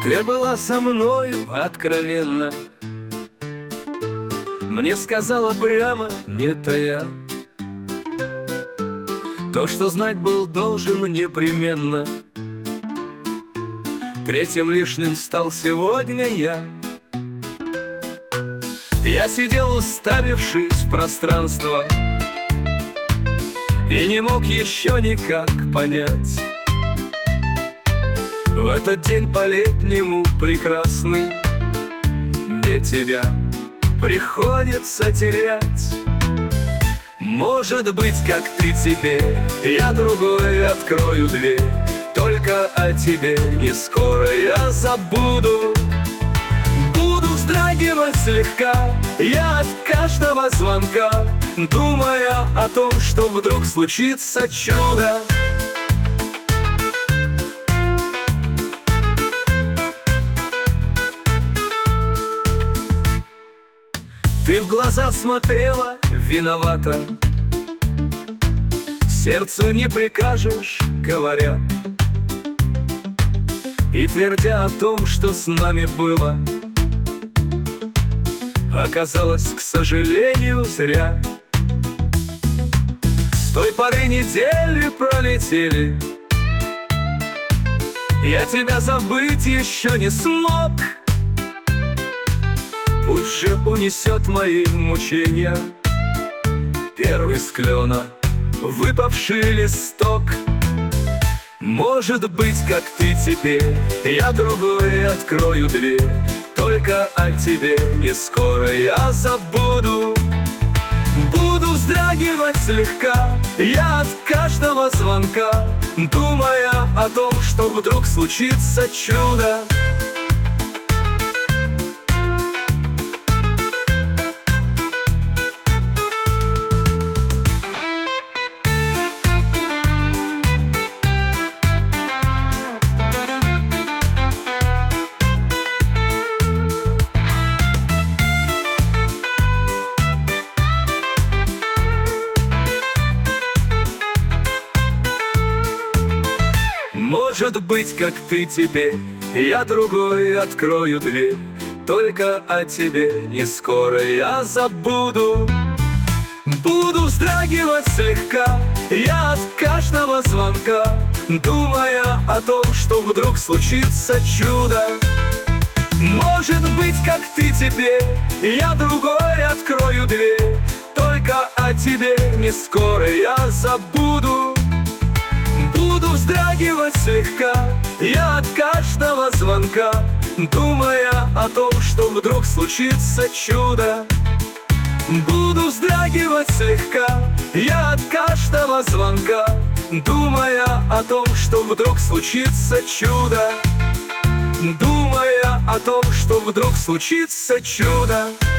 Ты была со мною откровенно, мне сказала прямо, не тая, то, что знать был должен непременно. Третьим лишним стал сегодня я. Я сидел, уставившись в пространство, и не мог еще никак понять. В этот день по-летнему прекрасный мне тебя приходится терять. Может быть, как ты теперь, я другой открою дверь. Только о тебе не скоро я забуду. Буду вздрагивать слегка я от каждого звонка, думая о том, что вдруг случится чудо. Ты в глаза смотрела виновата, сердцу не прикажешь, говорят, и твердя о том, что с нами было, оказалось, к сожалению, зря. С той поры недели пролетели, я тебя забыть еще не смог. Пусть же унесет мои мучения первый с клена выпавший листок. Может быть, как ты теперь, я другой открою дверь. Только о тебе не скоро я забуду. Буду вздрагивать слегка я от каждого звонка, думая о том, что вдруг случится чудо. Может быть, как ты теперь, я другой открою дверь. Только о тебе не скоро я забуду. Буду вздрагивать слегка я от каждого звонка, думая о том, что вдруг случится чудо. Может быть, как ты теперь, я другой открою дверь. Только о тебе не скоро я забуду. Буду вздрагивать слегка я от каждого звонка, думая о том, что вдруг случится чудо. Буду вздрагивать слегка я от каждого звонка, думая о том, что вдруг случится чудо. Думая о том, что вдруг случится чудо.